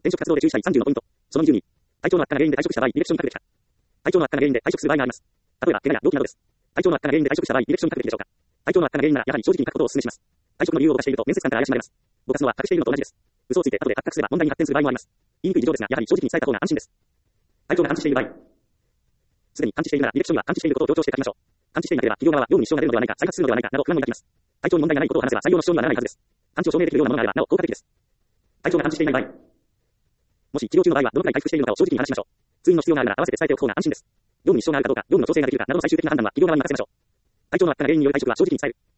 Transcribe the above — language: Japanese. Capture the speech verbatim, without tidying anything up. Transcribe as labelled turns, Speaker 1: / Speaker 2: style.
Speaker 1: 転職活動で注意したいさんじゅうのポイント。そのにじゅうに、体調の悪化が原因で退職した場合、ディレクションに書くべきか。体調の悪化が原因で退職する場合があります。例えば、怪我や病気などです。体調の悪化が原因で退職した場合、ディレクションに書くべきでしょうか。体調の悪化が原因なら、やはり正直に書くことをお勧めします。退職の理由をぼかしていると面接官から怪しまれます。ぼかすのは隠しているのと同じです。嘘をついて後で発覚すれば問題に発展する場合もあります。言いにくい事情ですが、やはり正直に伝えた方が安心です。体調が完治している場合。すでに完治しているなら、ディレクションには完治していることを強調して書きましょう。完治していなければ、企業側は業務に支障が出るのではないか、再発するのではないか、など不安を抱きます。体調に問題がないことを話せば採用の主張にはならないはずです。完治を証明できるようなものがあれば、なお効果的です。体調が完治していない場合。もし治療中の場合は、どのくらい回復しているのかを正直に話しましょう。通院の必要があるなら合わせて伝えておく方が安心です。業務に支障があるかどうか、業務の調整ができるかなどの最終的な判断は企業側に任せましょう。体調の悪化が原因による退職は正直に伝える。